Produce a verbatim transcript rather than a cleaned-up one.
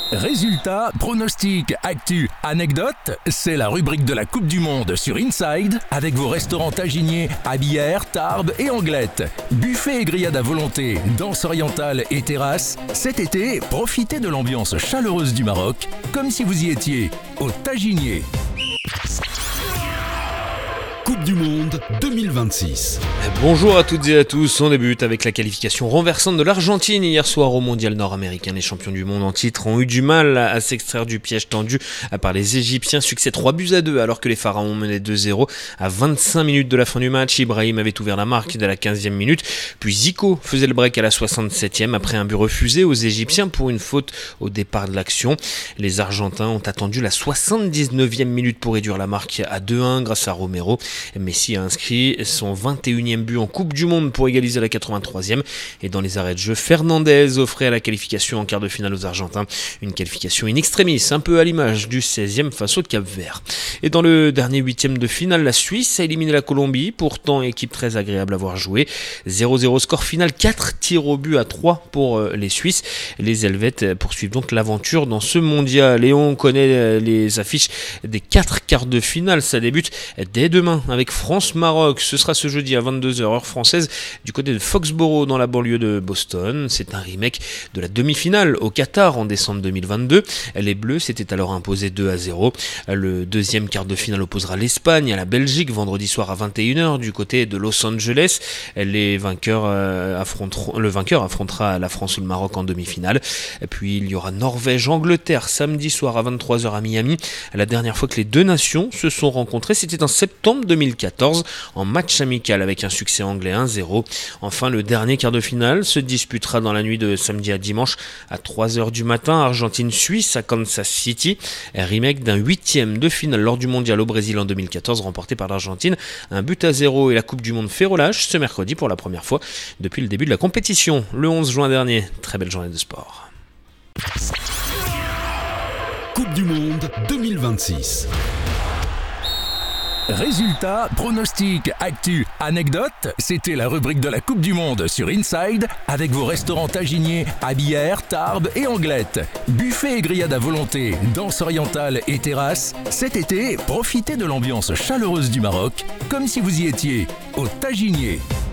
Résultats, pronostics, actu, anecdotes, c'est la rubrique de la Coupe du Monde sur Inside avec vos restaurants Taginier à Bière, Tarbes et Anglette. Buffet et grillade à volonté, danse orientale et terrasse. Cet été, profitez de l'ambiance chaleureuse du Maroc comme si vous y étiez au Taginier. Coupe du Monde deux mille vingt-six. Bonjour à toutes et à tous, on débute avec la qualification renversante de l'Argentine hier soir au mondial nord-américain. Les champions du monde en titre ont eu du mal à s'extraire du piège tendu par les Égyptiens. Succès trois buts à deux alors que les Pharaons menaient deux zéro. À vingt-cinq minutes de la fin du match, Ibrahim avait ouvert la marque dès la quinzième minute, puis Zico faisait le break à la soixante-septième après un but refusé aux Égyptiens pour une faute au départ de l'action. Les Argentins ont attendu la soixante-dix-neuvième minute pour réduire la marque à deux un grâce à Romero. Messi a inscrit son vingt et unième but en Coupe du Monde pour égaliser à la quatre-vingt-troisième. Et dans les arrêts de jeu, Fernandez offrait la qualification en quart de finale aux Argentins. Une qualification in extremis, un peu à l'image du seizième face au Cap-Vert. Et dans le dernier huitième de finale, la Suisse a éliminé la Colombie, pourtant équipe très agréable à voir jouer. zéro zéro score final, quatre tirs au but à trois pour les Suisses. Les Helvètes poursuivent donc l'aventure dans ce mondial. Et on connaît les affiches des quatre quarts de finale. Ça débute dès demain avec France-Maroc. Ce sera ce jeudi à vingt-deux heures heure française du côté de Foxborough dans la banlieue de Boston. C'est un remake de la demi-finale au Qatar en décembre deux mille vingt-deux. Les Bleus s'étaient alors imposés deux à zéro. Le deuxième quart de finale opposera l'Espagne à la Belgique vendredi soir à vingt et une heures du côté de Los Angeles. Les vainqueurs affronteront, le vainqueur affrontera la France ou le Maroc en demi-finale. Et puis il y aura Norvège-Angleterre samedi soir à vingt-trois heures à Miami. La dernière fois que les deux nations se sont rencontrées, c'était en septembre deux mille quatorze en match amical avec un succès anglais un zéro. Enfin, le dernier quart de finale se disputera dans la nuit de samedi à dimanche à trois heures du matin. Argentine-Suisse à Kansas City. Remake d'un huitième de finale lors du mondial au Brésil en deux mille quatorze remporté par l'Argentine. Un but à zéro et la Coupe du Monde fait relâche ce mercredi pour la première fois depuis le début de la compétition le onze juin dernier. Très belle journée de sport. Coupe du Monde deux mille vingt-six. Résultats, pronostics, actu, anecdotes, c'était la rubrique de la Coupe du Monde sur Inside avec vos restaurants Taginier à Bière, Tarbes et Anglette. Buffet et grillade à volonté, danse orientale et terrasse. Cet été, profitez de l'ambiance chaleureuse du Maroc comme si vous y étiez au Taginier.